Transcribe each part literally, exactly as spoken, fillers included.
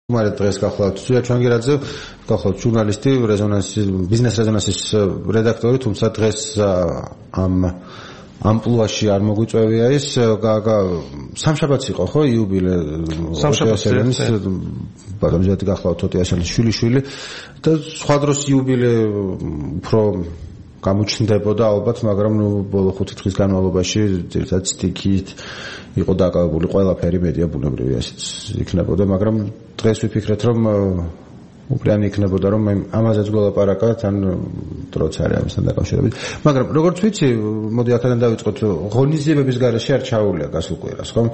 მარტო დღეს გახლავთ ზურაბ ჩანგერაძე, გახლავთ ჟურნალისტი, რეზონანსის ბიზნეს რეზონანსის რედაქტორი, თუმცა დღეს ამ ამპლუაში არ მოგვიწევია ის. სამშაბათს იყო ხო იუბილე სამშაბათს ბატონი ზეთი გახლავთ თოტიაშენის შვილიშვილი და სხვა დროს იუბილე უფრო გამოჩნდებოდა ალბათ, მაგრამ ნუ ბოლო ხუთი დღის განმავლობაში ძირითადად სტიქით იყო დაკავებული ყველაფერი, მედია ბუნებრივი ასეც იქნებოდა, მაგრამ დღეს ვიფიქრეთ, რომ უპირანი იქნებოდა, რომ ამაზეც გველაპარაკოთ, ან დროც არის ამასთან დაკავშირებით. მაგრამ როგორც ვიცი, მოდი აქედან დავიწყოთ, ღონისძიებების გარეშე არ ჩაუვლია გასულ კვირას, ხო?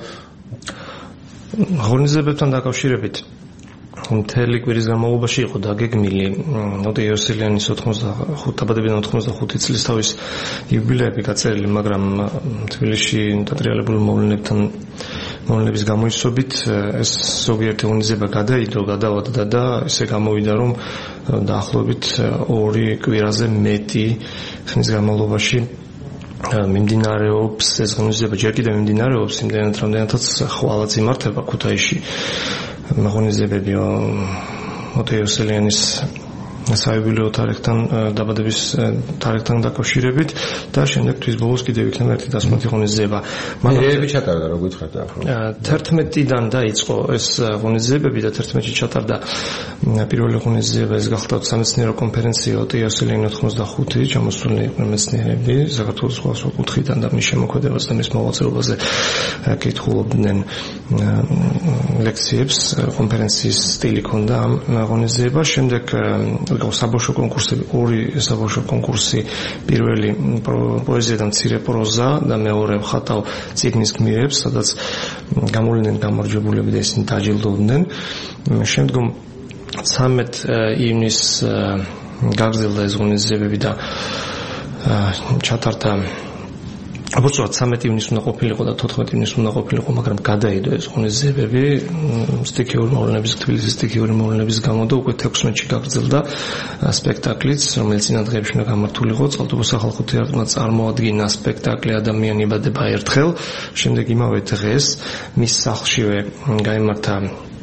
ღონისძიებებთან დაკავშირებით მთელი კვირის განმავლობაში იყო დაგეგმილი ნოტე იოსელიანის ოთხმოცდახუთი დაბადებიდან ოთხმოცდახუთი წლის თავის იუბილეები გაწერილი, მაგრამ თბილისში დატრიალებულ მოვლენებთან მოვლენების გამოისობით ეს ზოგიერთი ღონისძიება გადაიდო, გადავადდა და ესე გამოვიდა, რომ დაახლოებით ორი კვირაზე მეტი ხნის განმავლობაში მიმდინარეობს ეს ღონისძიება, ჯერ კიდევ მიმდინარეობს, იმდენად რამდენადაც ხვალაც იმართება ქუთაისში ღონისძიებები ნოტე იოსელიანის საიუბილეო თარიღთან დაბადების თარიღთან დაკავშირებით და შემდეგ თვის ბოლოს კიდევ იქნება ერთი დასმათი ღონისძიება. მაგრამ ჩატარდა როგორ გითხრათ ახლა? თერთმეტიდან დაიწყო ეს ღონისძიებები და თერთმეტში ჩატარდა პირველი ღონისძიება, ეს გახლავთ სამეცნიერო კონფერენცია ნოტე იოსელიანი ოთხმოცდახუთი, ჩამოსულნი იყვნენ მეცნიერები საქართველოს სხვადასხვა კუთხიდან და მის შემოქმედებას და მის მოღვაწეობაზე კითხულობდნენ ლექციებს, კონფერენციის სტილი ჰქონდა ამ ღონისძიებას. შემდეგ საბავშვო კონკურსები, ორი საბავშვო კონკურსი, პირველი პოეზია და მცირე პროზა და მეორე ხატავ წიგნის გმირებს, სადაც გამოვლინდნენ გამარჯვებულები და ისინი დაჯილდოვდნენ. შემდგომ ცამეტ ივნისს გაგრძელდა ეს ღონისძიებები და ჩატარდა აბსოლუტურად ცამეტ ივნისს უნდა ყოფილიყო და თოთხმეტ ივნისს უნდა ყოფილიყო, მაგრამ გადაიდო ეს ღონისძიებები სტიქიური მოვლენების, თბილისის სტიქიური მოვლენების გამო და უკვე თექვსმეტში გაგრძელდა სპექტაკლიც, რომელიც წინა დღეებში უნდა გამართულიყო. წყალტუბოს სახალხო თეატრმა წარმოადგინა სპექტაკლი ადამიანი იბადება ერთხელ. შემდეგ იმავე დღეს მის სახლშივე გაიმართა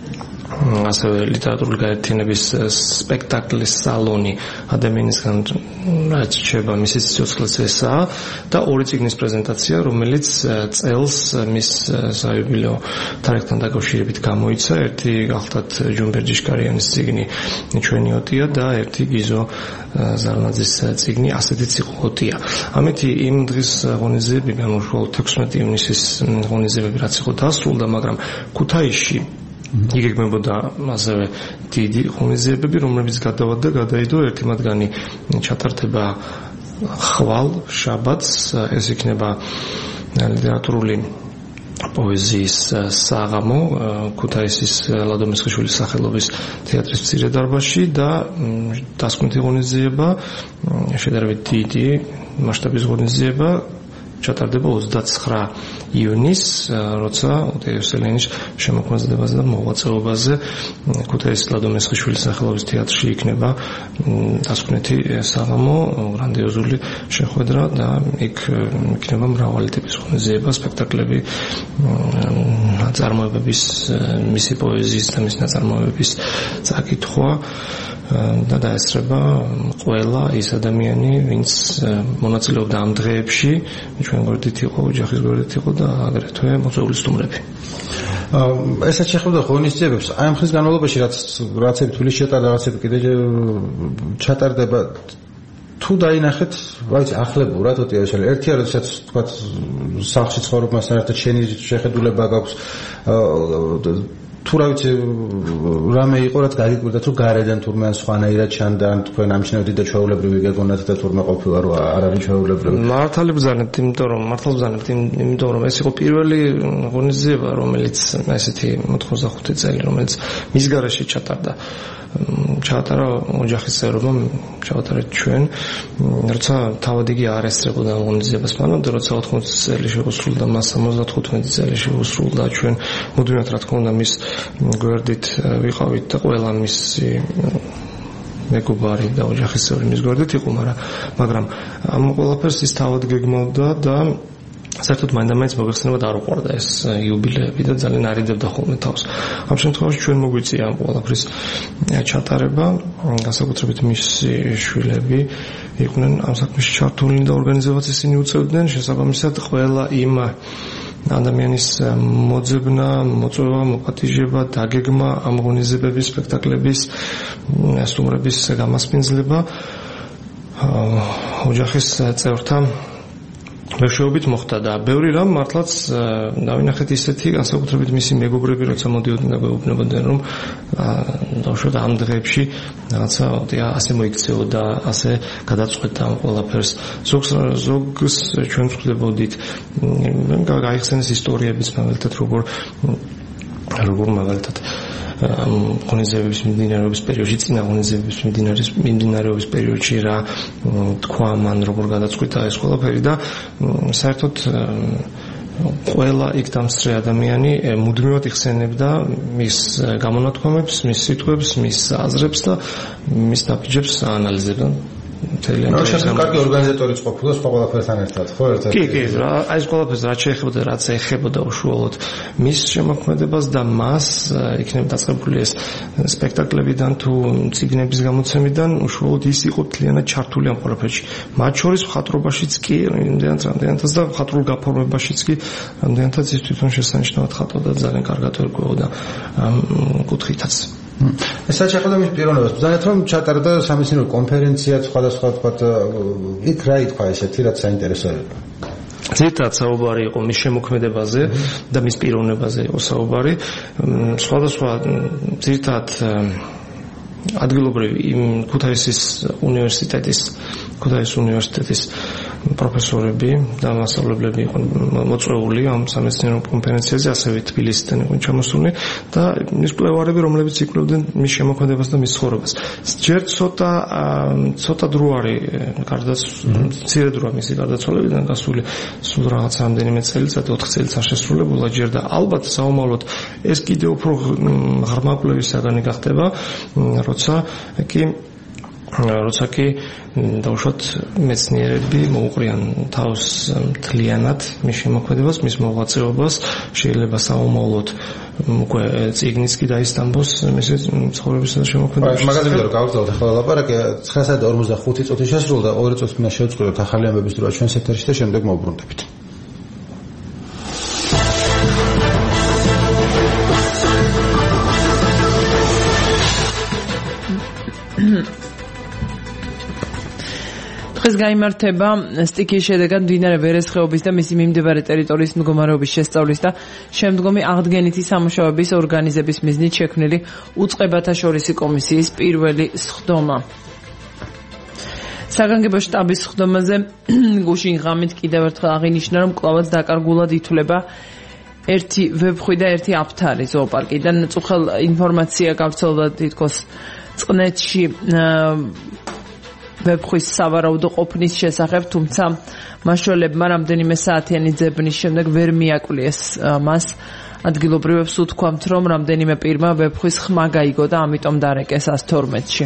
ასევე ლიტერატურული გაერთიანების სპექტაკლის სალონი ადამიანისგან რაც რჩება მისი სიცოცხლეც ესაა და ორი წიგნის პრეზენტაცია, რომელიც წელს მის საიუბილეო თარიღთან დაკავშირებით გამოიცა. ერთი გახლავთ ჯუმბერ ჯიშკარიანის წიგნი ჩვენი ოტია და ერთი გიზო ზარნაძის წიგნი ასეთიც იყო ოტია. ამეთი იმ დღის ღონისძიებიდან უშუალოდ თექვსმეტი ივნისის ღონისძიებები რაც იყო დასრულდა, მაგრამ ქუთაისში იგეგმებოდა ასევე დიდი ღონისძიებები, რომლებიც გადავადდა, გადაიდო. ერთი მათგანი ჩატარდება ხვალ შაბათს, ეს იქნება ლიტერატურული პოეზიის საღამო ქუთაისის ლადო მესხიშვილის სახელობის თეატრის მცირე დარბაზში და დასკვნითი ღონისძიება, შედარებით დიდი მასშტაბის ღონისძიება ჩატარდება ოცდაცხრა ივნისს, როცა ნოტე იოსელიანის შემოქმედებაზე და მოღვაწეობაზე ქუთაისის ლადო მესხიშვილის სახელობის თეატრში იქნება დასკვნითი საღამო, გრანდიოზული შეხვედრა და იქ იქნება მრავალი ტიპის ღონისძიება, სპექტაკლები, ნაწარმოებების, მისი პოეზიის და მისი ნაწარმოებების წაკითხვა და დაესწრება ყველა ის ადამიანი, ვინც მონაწილეობდა ამ დღეებში, ჩვენ გვერდით იყო, ოჯახის გვერდით იყო და აგრეთვე მოწვეული სტუმრები. ესაც შეხვდა ღონისძიებებს, აი ამ ხნის განმავლობაში რაც რაცები თბილისში ჩატარდა, რაცები კიდე ჩატარდება, თუ დაინახეთ, ვაიცი, ახლებურად ოტია შეიძლება. ერთია, როდესაც თქვა სახლში ცხოვრობასთან ერთად შენი შეხედულება გაქვს, თუ რა ვიცი რამე იყო, რაც გაგიკვირდა, თუ გარედან თურმე ან სხვანაირად ჩანდა, ან თქვენ ამჩნევთ და ჩვეულებრივი გეგონათ და თურმე ყოფილა რომ არ არის ჩვეულებრივი. მართალი ბრძანებთ, იმიტომ რომ მართალ ბრძანებთ, იმიტომ რომ ეს იყო პირველი ღონისძიება, რომელიც ესეთი ოთხმოცდახუთი წელი, რომელიც მის გარეშე ჩატარდა. ჩაატარა ოჯახის წევრებმა, ჩავატარეთ ჩვენ, როცა თავად იგი არ ესწრებოდა ღონისძიებას მანამდე, როცა ოთხმოცი წელი შეუსრულდა, მას სამოცდათხუთმეტი წელი შეუსრულდა, ჩვენ მუდმივად რა თქმა უნდა მის გვერდით ვიყავით და ყველა მისი მეგობარი და ოჯახის წევრი მის გვერდით იყო, მაგრამ ამ ყველაფერს ის თავად გეგმავდა და საერთოდ მაინდა-მაინც მოგეხსენება და არ უყვარდა ეს იუბილეები და ძალიან არიდებდა ხოლმე თავს. ამ შემთხვევაში ჩვენ მოგვიწია ამ ყველაფრის ჩატარება, განსაკუთრებით მისი შვილები იყვნენ ამ საქმეში ჩართულნი და ორგანიზაციას ისინი უწევდნენ, შესაბამისად ყველა იმ ადამიანის მოძებნა, მოწვევა, მოპატიჟება, დაგეგმა, ამ ღონისძიებების, სპექტაკლების, სტუმრების გამასპინძლება ოჯახის წევრთა მეშვეობით მოხდა და ბევრი რამ მართლაც დავინახეთ ისეთი, განსაკუთრებით მისი მეგობრები, როცა მოდიოდნენ და გვეუბნებოდნენ, რომ დავუშვათ ამ დღეებში რაღაცა ასე მოიქცეოდა, ასე გადაწყვეტა ამ ყველაფერს. ზოგს ზოგს ჩვენ ვხვდებოდით, გაიხსენეს ისტორიებიც მაგალითად როგორ როგორ მაგალითად ამ ღონისძიებების მიმდინარეობის პერიოდში, წინა ღონისძიებების მიმდინარეობის პერიოდში რა თქვა მან, როგორ გადაწყვიტა ეს ყველაფერი და საერთოდ ყველა იქ დამსწრე ადამიანი მუდმივად იხსენებდა მის გამონათქვამებს, მის სიტყვებს, მის აზრებს და მის ნაბიჯებს აანალიზებდა. ნუ შეიძლება კარგი ორგანიზატორიც ყოფილა სხვა ყველაფერთან ერთად, ხო, ერთად. კი, კი, აი ეს ყველაფერს რაც შეეხებოდა, რაც ეხებოდა უშუალოდ მის შემოქმედებას და მას იქნება დაწყებული ეს სპექტაკლებიდან თუ წიგნების გამოცემიდან უშუალოდ ის იყო მთლიანად ჩართული ამ ყველაფერში. მათ შორის მხატვრობაშიც კი, რამდენად რამდენადაც და მხატვრულ გაფორმებაშიც კი რამდენადაც ის თვითონ შესანიშნავად ხატავდა და ძალიან კარგად ერკვეოდა ამ კუთხითაც. ესაც ახლა მის პიროვნებას ბრძანეთ რომ ჩატარდა სამეცნიერო კონფერენცია სხვადასხვა თქვა იქ რა ითქვა ესეთი რაც საინტერესოა. ზედაც საუბარი იყო მის შემოქმედებაზე და მის პიროვნებაზე იყო საუბარი. სხვადასხვა ზედაც ადგილობრივი იმ ქუთაისის უნივერსიტეტის ქუთაისის უნივერსიტეტის პროფესორები და მასწავლებლები იყვნენ მოწვეული ამ სამეცნიერო კონფერენციაზე, ასევე თბილისიდან იყვნენ ჩამოსულნი და ის კვლევარები, რომლებიც იკვლევდნენ მის შემოქმედებას და მის ცხოვრებას. ჯერ ცოტა ცოტა დრო არის გარდაცვალებიდან, მცირე დროა მისი გარდაცვალებიდან გასული, სულ რაღაც რამდენიმე წელიწადი, ოთხ წელიწად შესრულებულა ჯერ და ალბათ საომავლოდ ეს კიდევ უფრო ღრმა კვლევისაგანი გახდება, როცა კი როცა კი დავუშვათ მეცნიერები მოუყრიან თავს მთლიანად მის შემოქმედებას, მის მოღვაწეობას, შეიძლება საომავლოდ უკვე წიგნიც კი დაისტამბოს მისი ცხოვრებისა და შემოქმედების. მაგაზე ვიდეო გავგზავნოთ ახლა ლაპარაკი ცხრა საათი და ორმოცდახუთი წუთი შესრულდა, ორი წუთი მინდა შევწყვეტოთ ახალი ამბების დროა ჩვენს ეთერში და შემდეგ მოვუბრუნდებით. დღეს გაიმართება სტიქიის შედეგად მდინარე ვერესხეობის და მისი მიმდებარე ტერიტორიის მდგომარეობის შესწავლის და შემდგომი აღდგენითი სამუშაოების ორგანიზების მიზნით შექმნილი უწყებათაშორისი კომისიის პირველი სხდომა. საგანგებო შტაბის სხდომაზე გუშინ ღამით კიდევ ერთხელ აღინიშნა, რომ კვლავაც დაკარგულად ითვლება ერთი ვებხვი და ერთი აფთარი ზოოპარკიდან. წუხელ ინფორმაცია გავრცელდა თითქოს წყნეთში ვებხვის სავარაუდო ყოფნის შესახებ, თუმცა მაშველებმა რამდენიმე საათიანი ძებნის შემდეგ ვერ მიაკვლიეს მას. ადგილობრივებს უთქვამთ, რომ რამდენიმე პირმა ვებხვის ხმა გაიგო და ამიტომ დარეკეს ას თორმეტში.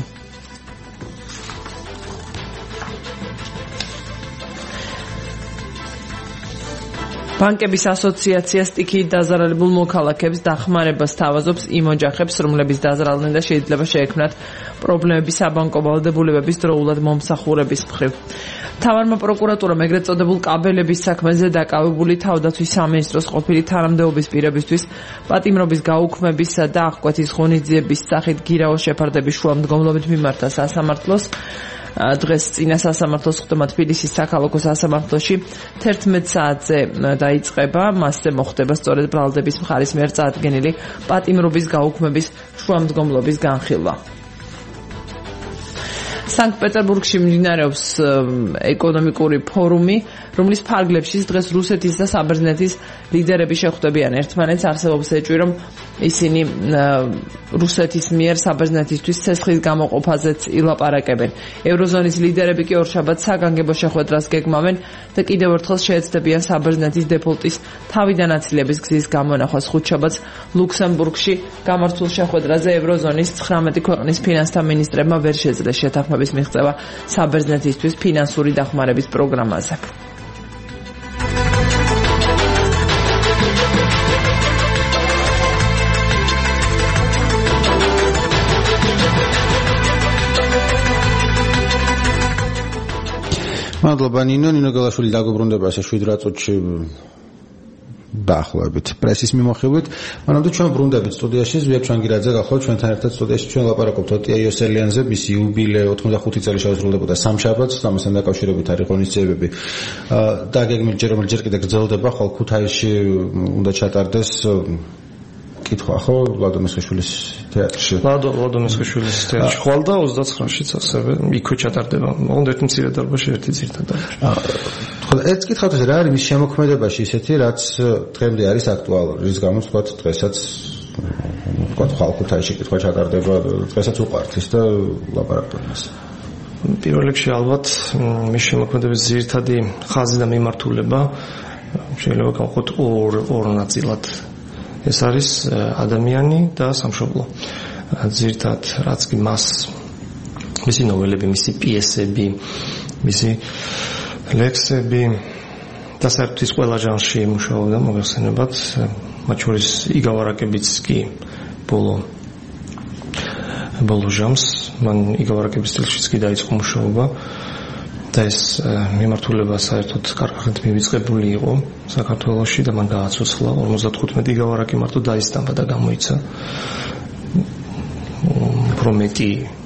ბანკების ასოციაცია სტიქიით დაზარალებულ მოქალაქებს დახმარებას თავაზობს იმ ოჯახებს, რომლებიც დაზარალდნენ და შეიძლება შეექმნათ პრობლემები საბანკო ვალდებულებების დროულად მომსახურების მხრივ. მთავარმა პროკურატურამ ეგრეთ წოდებულ კაბელების საქმეზე დაკავებული თავდაცვის სამინისტროს ყოფილი თანამდებობის პირებისთვის პატიმრობის გაუქმებისა და აღკვეთის ღონისძიების სახით გირაოს შეფარდების შუამდგომლობით მიმართა სასამართლოს. დღეს წინა სასამართლოს სხდომა თბილისის საქალაქო სასამართლოში თერთმეტ საათზე დაიწყება. მასზე მოხდება სწორედ ბრალდების მხარის მიერ წარდგენილი პატიმრობის გაუქმების შუამდგომლობის განხილვა. სანქტ-პეტერბურგში მიმდინარეობს ეკონომიკური ფორუმი, რომლის ფარგლებშიც დღეს რუსეთის და საბერძნეთის ლიდერები შეხვდებიან ერთმანეთს. არსებობს ეჭვი, რომ ისინი რუსეთის მიერ საბერძნეთისთვის ცეცხლის გამოყოფაზეც ილაპარაკებენ. ევროზონის ლიდერები კი ორშაბათს საგანგებო შეხვედრას გეგმავენ და კიდევ ერთხელ შეეცდებიან საბერძნეთის დეფოლტის თავიდან აცილების გზის გამონახვას. ხუთშაბათს ლუქსემბურგში გამართულ შეხვედრაზე ევროზონის ცხრამეტი ქვეყნის ფინანსთა მინისტრებმა ვერ შეძლეს შეთანხმების მიღწევა საბერძნეთისთვის ფინანსური დახმარების პროგრამაზე. მადლობა ნინო, ნინო გელაშვილი დაგვიბრუნდება ასე შვიდ წუთში დაახლოებით პრესის მიმოხილვით. მანამდე ჩვენ ბრუნდებით სტუდიაში, ზვია ჩანგირაძე გახლავთ ჩვენთან ერთად სტუდიაში. ჩვენ ლაპარაკობთ ოტია იოსელიანზე, მისი იუბილე ოთხმოცდახუთი წელი შეუსრულდებოდა სამშაბათს, ამასთან დაკავშირებით არის ღონისძიებები. და გეგმით ჯერ რომელ ჯერ კიდე გრძელდება, ხვალ ქუთაისში უნდა ჩატარდეს კითხვა ხო ლადო მესხიშვილის თეატრში. ლადო ლადო მესხიშვილის თეატრში ხვალ და ოცდაცხრაშიც ასევე იქვე ჩატარდება. ოღონდ ერთი მცირე დარბაზში, ერთი ძირითად დარბაზში. ხო, ეს კითხავთ რა არის მის შემოქმედებაში ისეთი, რაც დღემდე არის აქტუალური, რის გამოც თქვა დღესაც თქვა ხვალ ქუთაისში კითხვა ჩატარდება, დღესაც უყვართ ის და ლაპარაკობთ მას. პირველ რიგში ალბათ მის შემოქმედების ძირითადი ხაზი და მიმართულება შეიძლება გავყოთ ორ ორ ნაწილად. ეს არის ადამიანი და სამშობლო. ძირითად რაც კი მას მისი ნოველები, მისი პიესები, მისი ლექსები და საერთოდ ის ყველა ჟანრში მუშაობდა მოგეხსენებათ, მათ შორის იგავარაკებიც კი ბოლო ბოლო ჟამს, მან იგავარაკების სტილშიც კი დაიწყო მუშაობა. და ეს მიმართულება საერთოდ კარგად მივიწყებული იყო საქართველოში და მან გააცოცხლა ორმოცდათხუთმეტი იგავარაკი მარტო დაისტამბა და გამოიცა. პრომეტი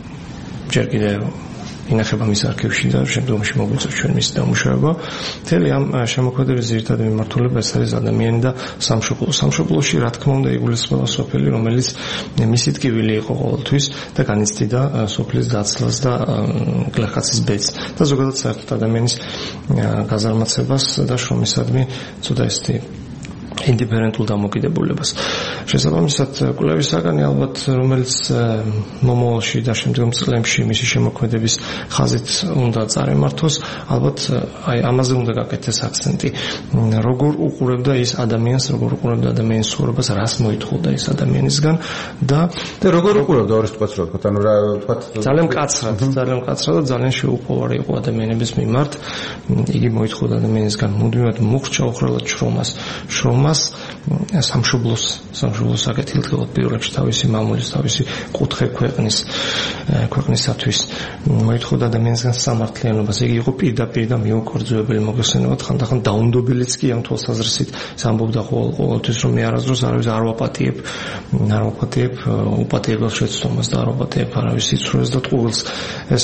ჯერ კიდე ინახება მის არქივში და შემდგომში მოგვიწევს ჩვენ მის დამუშავება. მთელი ამ შემოქმედების ძირითადი მიმართულება ეს არის ადამიანი და სამშობლო. სამშობლოში რა თქმა უნდა იგულისხმება სოფელი, რომელიც მისი ტკივილი იყო ყოველთვის და განიცდიდა სოფლის დაცლას და გლეხაცის ბედს და ზოგადად საერთოდ ადამიანის გაზარმაცებას და შრომისადმი ცოტა ესეთი ინდიფერენტულ დამოკიდებულებას. შესაბამისად, კვლევის საგანი ალბათ, რომელიც მომავალში და შემდგომ წლებში მისი შემოქმედების ხაზით უნდა წარემართოს, ალბათ აი ამაზე უნდა გაკეთდეს აქცენტი. როგორ უყურებდა ის ადამიანს, როგორ უყურებდა ადამიანის ცხოვრებას, რას მოითხოვდა ის ადამიანისგან და და როგორ უყურებდა ორი თქვაც რა თქვა, ანუ რა თქვა ძალიან მკაცრად, ძალიან მკაცრად და ძალიან შეუპოვარი იყო ადამიანების მიმართ. იგი მოითხოვდა ადამიანისგან მუდმივად მუხრჩა უხრელად შრომას. შრომას სამშობლოს სამშობლოს აკეთილდღეოდ პირველ რიგში თავისი მამულის, თავისი კუთხე ქვეყნის ქვეყნისათვის მოითხოვდა ადამიანისგან სამართლიანობას. იგი იყო პირდაპირ და მიუქორძოებელი მოგეხსენებათ, ხანდახან დაუნდობელიც კი ამ თვალსაზრისით ამბობდა ყოველთვის, რომ მე არასდროს არავის არ ვაპატიებ, არ ვაპატიებ უპატიებელ შეცდომას და არ ვაპატიებ არავის სიცრუეს და ტყუილს. ეს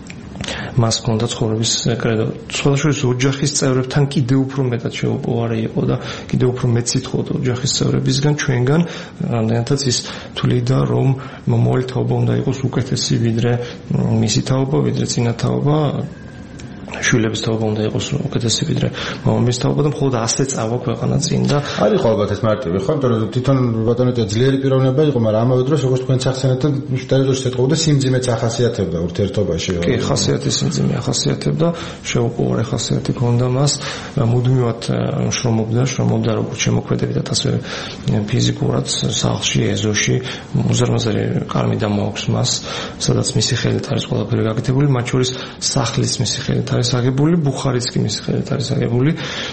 მას ჰქონდა ცხოვრების კრედო. სხვადასხვა ოჯახის წევრებთან კიდევ უფრო მეტად შეუპოვარი იყო და კიდევ უფრო მეც ითხოვდა ოჯახის წევრებისგან, ჩვენგან, რამდენადაც ის თვლიდა, რომ მომავალი თაობა უნდა იყოს უკეთესი ვიდრე მისი თაობა, ვიდრე წინა თაობა. შვილების თაობა უნდა იყოს უკეთესი ვიდრე მამამისის თაობა და მხოლოდ ასე წავა ქვეყანა წინ და არის ხო ალბათ ეს მარტივი ხო, იმიტომ რომ თვითონ ბატონეტია ძლიერი პიროვნება იყო, მაგრამ ამავე დროს როგორც თქვენ ახსენეთ, ტერიტორიაზე ეთყობდა სიმძიმეც ახასიათებდა ურთიერთობაში. კი, ხასიათი სიმძიმე ახასიათებდა, შეუპოვარი ხასიათი ჰქონდა მას, მუდმივად შრომობდა, შრომობდა როგორც შემოქმედებითაც, ასე ფიზიკურად, სახლში, ეზოში, უზარმაზარი კარმი დამოაქვს მას, სადაც მისი ხელით არის ყველაფერი გაკეთებული, მათ შორის სახლის მისი ხელით არის აგებული, ბუხარიც კი მისი ხელით არის აგებული.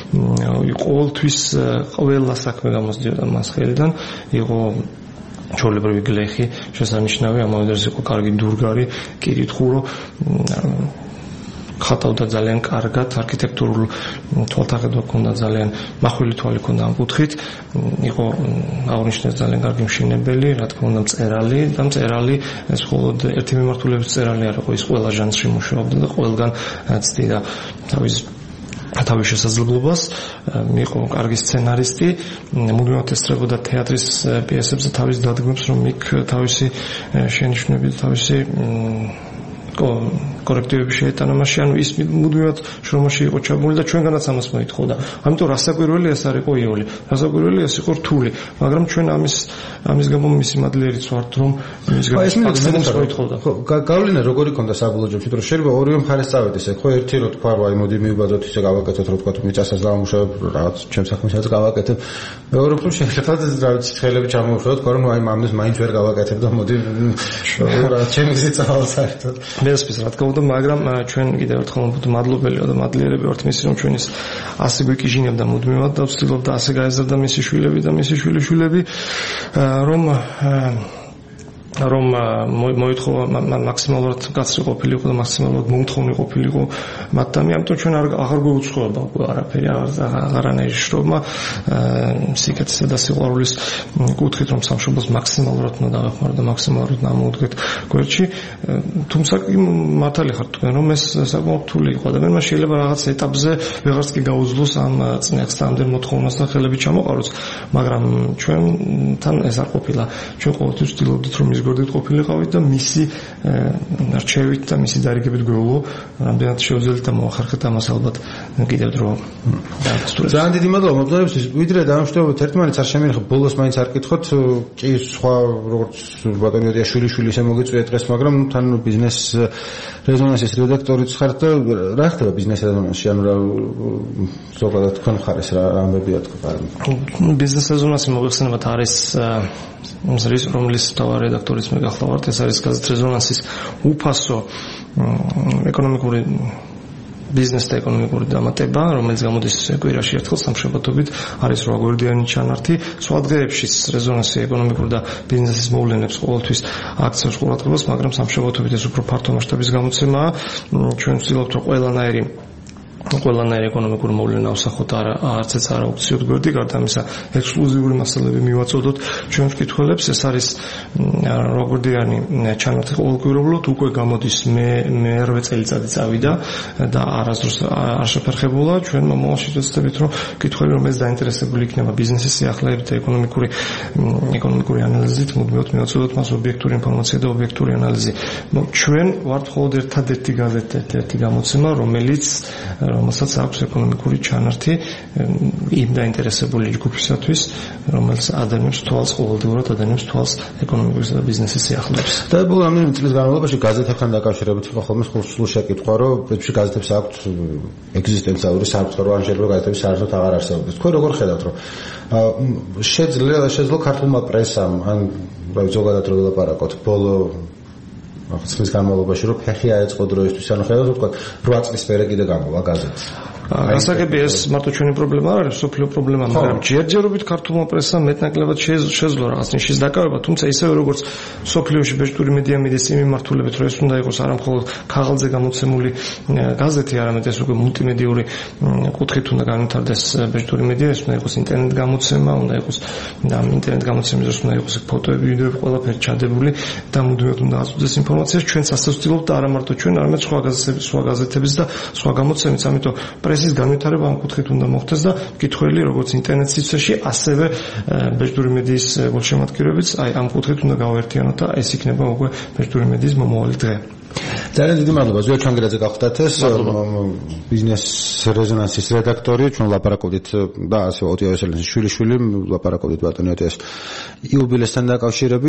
ყოველთვის ყველა საქმე გამოსდიოდა მას ხელიდან. იყო ჩვეულებრივი გლეხი, შესანიშნავი, ამავე დროს იყო კარგი დურგარი, კირითხურო, ხატავდა ძალიან კარგად, არქიტექტურულ თვალთახედვა ჰქონდა ძალიან, მახვილი თვალი ჰქონდა ამ კუთხით, იყო აღნიშნეს ძალიან კარგი მშენებელი, რა თქმა უნდა მწერალი და მწერალი ეს მხოლოდ ერთი მიმართულების მწერალი არ იყო, ის ყველა ჟანრში მუშაობდა და ყველგან ცდიდა თავის თავის შესაძლებლობას, იყო კარგი სცენარისტი, მუდმივად ესწრებოდა თეატრის პიესებზე თავის დადგმებს, რომ იქ თავისი შენიშვნები და თავისი კორექტივები შეეტანა მასში, ანუ ის მუდმივად შრომაში იყო ჩაბმული და ჩვენგანაც ამას მოითხოვდა. ამიტომ რასაკვირველი ეს არ იყო იოლი, რასაკვირველი ეს იყო რთული, მაგრამ ჩვენ ამის ამის გამო მისი მადლიერიც ვართ, რომ მის გამო მოითხოვდა. ხო, გავლენა როგორი ქონდა საბოლოო ჯამში, რომ შეიძლება ორივე მხარეს წავედეს, ხო, ერთი რო თქვა, რომ აი მოდი მივიბადოთ ისე გავაკეთოთ, რო თქვა, მიწასაც დავამუშავებ, რაღაც ჩემს საქმესაც გავაკეთებ. მეორე რომ შეიძლება რაღაც ხელები ჩამოვშოთ, თქვა, რომ აი მამდეს მაინც ვერ გავაკეთებ და მოდი რა ჩემი გზით წავალ საერთოდ. მესმის რა თქმა უნდა, მაგრამ ჩვენ კიდევ ერთხელ ვთქვით მადლობელი და მადლიერები ვართ მისი, რომ ჩვენის ასე გვიკიჟინებდა მუდმივად და ვცდილობდა ასე გაეზარდა მისი შვილები და მისი შვილიშვილები, რომ რომ მოითხოვა მაქსიმალურად კაცრი ყოფილიყო და მაქსიმალურად მომთხოვნი ყოფილიყო მათთან, ამიტომ ჩვენ აღარ გვეუცხოება უკვე არაფერი, აღარანაირი შრომა სიკეთისა და სიყვარულის კუთხით, რომ სამშობლოს მაქსიმალურად უნდა დავეხმაროთ და მაქსიმალურად ამოვუდგეთ გვერდში. თუმცა კი მართალი ხართ თქვენ, რომ ეს საკმაოდ რთული იყო. ადამიანმა შეიძლება რაღაც ეტაპზე ვეღარც კი გაუძლოს ამ წნეხს და ამდენ მოთხოვნას და ხელები ჩამოყაროს, მაგრამ ჩვენთან ეს არ ყოფილა. ჩვენ ყოველთვის ვცდილობდით, რომ ის გვერდით ყოფილიყავით და მისი რჩევით და მისი დარიგებით გვეულო, რამდენად შევძელით და მოახერხეთ ამას ალბათ კიდევ დრო დაასრულეთ. ძალიან დიდი მადლობა მოგზაურებისთვის. ვიდრე დავამშვიდობოთ ერთმანეთს, არ შემიძლია ბოლოს მაინც არ კითხოთ, კი სხვა როგორც ბატონი ოტიაშვილი ისე მოგიწვია დღეს, მაგრამ თან ბიზნეს რეზონანსის რედაქტორიც ხართ და რა ხდება ბიზნეს რეზონანსში, ანუ რა ზოგადად თქვენ ხარეს რა ამბებია თქვენ? ბიზნეს რეზონანსი მოგეხსენებათ არის ის რომლის თავარ რედაქტორიც მე გახლავართ, ეს არის გაზეთ რეზონანსის უფასო ეკონომიკური ბიზნეს და ეკონომიკური დამატება, რომელიც გამოდის კვირაში ერთხელ სამშაბათობით, არის რვაგვერდიანი ჩანართი. სხვა დღეებშიც რეზონანსი ეკონომიკური და ბიზნესის მოვლენებს ყოველთვის აქცევს ყურადღებას, მაგრამ სამშაბათობით ეს უფრო ფართო მასშტაბის გამოცემაა. ჩვენ ვცდილობთ, რომ ყველანაირი ყველანაირი ეკონომიკური მოვლენა ავსახოთ, არც ეს არ აუქციოთ გვერდი, გარდა ამისა ექსკლუზიური მასალები მივაწოდოთ ჩვენ მკითხველებს. ეს არის რვაგვერდიანი ჩანართი ყოველკვირეულად, უკვე გამოდის მე მერვე წელიწადი წავიდა და არასდროს არ შეფერხებულა. ჩვენ მომავალში ვეცდებით, რომ მკითხველი რომ ეს დაინტერესებული იქნება ბიზნესის სიახლეებით და ეკონომიკური ეკონომიკური ანალიზით, მუდმივად მივაწოდოთ მას ობიექტური ინფორმაცია და ობიექტური ანალიზი. ჩვენ ვართ მხოლოდ ერთადერთი გაზეთი, ერთ-ერთი გამოცემა, რომელიც რომელსაც აქვს ეკონომიკური ჩანართი იმ დაინტერესებული ჯგუფისათვის, რომელიც ადამიანს თვალს ყოველდღიურად ადამიანს თვალს ეკონომიკურისა და ბიზნესის სიახლეებს. და ბოლო რამდენიმე წლის განმავლობაში გაზეთებთან დაკავშირებით იყო ხოლმე სულ შეკითხვა, რომ ბედში გაზეთებს აქვთ ეგზისტენციალური საფრთხე, რომ შეიძლება გაზეთები საერთოდ აღარ არსებობდეს. თქვენ როგორ ხედავთ, რომ შეძლო შეძლო ქართულმა პრესამ ან რა ვიცი ზოგადად რო ვილაპარაკოთ ბოლო ახლის განმავლობაში რომ ფეხი აეწყო დროისთვის, ანუ ხედავთ თქვა რვა წლის მერე კიდე გამოვა გაზეთი. გასაგები ეს მარტო ჩვენი პრობლემა არ არის, სოფლიო პრობლემა, მაგრამ ჯერჯერობით ქართულმა პრესამ მეტნაკლებად შეძლო რაღაც ნიშის დაკავება, თუმცა ისევე როგორც სოფლიოში ბეჭდური მედია მიდის იმ მიმართულებით, რომ ეს უნდა იყოს არა მხოლოდ ქაღალდზე გამოცემული გაზეთი, არამედ ეს უკვე მულტიმედიური კუთხით უნდა განვითარდეს ბეჭდური მედია, ეს უნდა იყოს ინტერნეტ გამოცემა, უნდა იყოს და ინტერნეტ გამოცემის დროს უნდა იყოს ფოტოები, ვიდეოები, ყველაფერი ჩადებული და მუდმივად უნდა აწვდეს ინფორმაციას. ჩვენ ასე ვცდილობთ და არა მარტო ჩვენ, არამედ სხვა გაზეთების, სხვა გაზეთების და სხვა გამოცემის, ამიტომ პრესის განვითარება ამ კუთხით უნდა მოხდეს და მკითხველი როგორც ინტერნეტ სივრცეში, ასევე ბეჭდური მედიის გულშემატკივრებიც აი ამ კუთხით უნდა გავაერთიანოთ და ეს იქნება უკვე ბეჭდური მედიის მომავალი დღე. ძალიან დიდი მადლობა ზოია ჩანგერაძე გახდათ ეს ბიზნეს რეზონანსის რედაქტორი, ჩვენ ლაპარაკობდით და ასე ოტიაშვილი შვილი შვილი ლაპარაკობდით ბატონი ოტიას იუბილესთან დაკავშირებით.